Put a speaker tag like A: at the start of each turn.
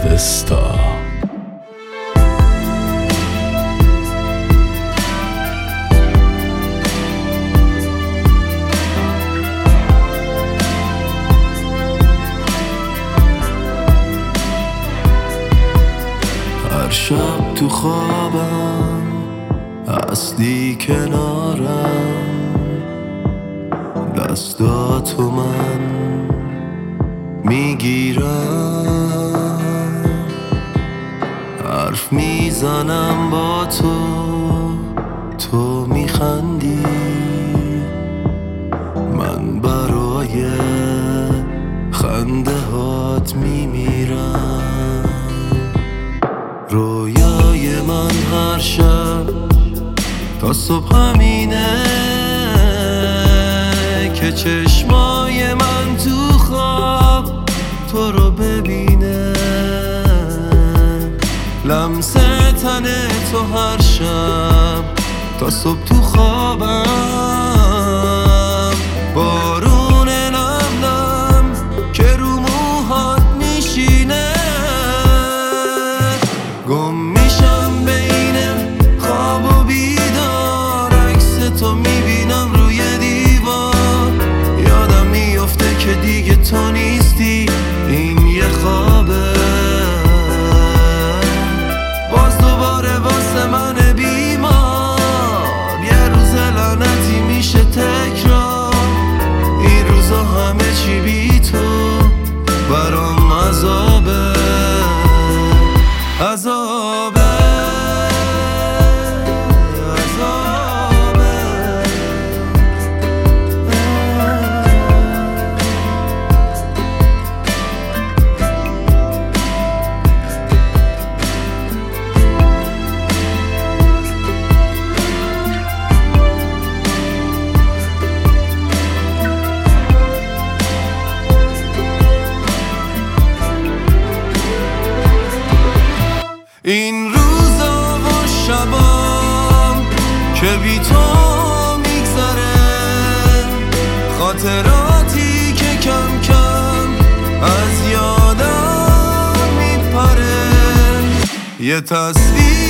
A: اوستا. هر شب تو خوابم هستی کنارم، دستاتو من میگیرم، حرف میزنم با تو میخندی، من برای خنده هات میمیرم. رویای من هر شب تا صبح همینه که چشمای من تو خواب تو رو ببینه، لمس تن تو هر شب تا صبح تو خوابم، بارون نم نم که رو موهات میشینه، گم میشم بین خواب و بیدار، عکس تو میبینم روی دیوار، یادم میفته که دیگه تو نیستی، این یه خوابه، باز دوباره واسه من بیمار، یه روز لعنتی میشه تکرار، این روزا همه چی بی تو برام عذابه، عذابه. این روزا و شبام که بی تو میگذره، خاطراتی که کم کم از یادم میپره، یه تصویر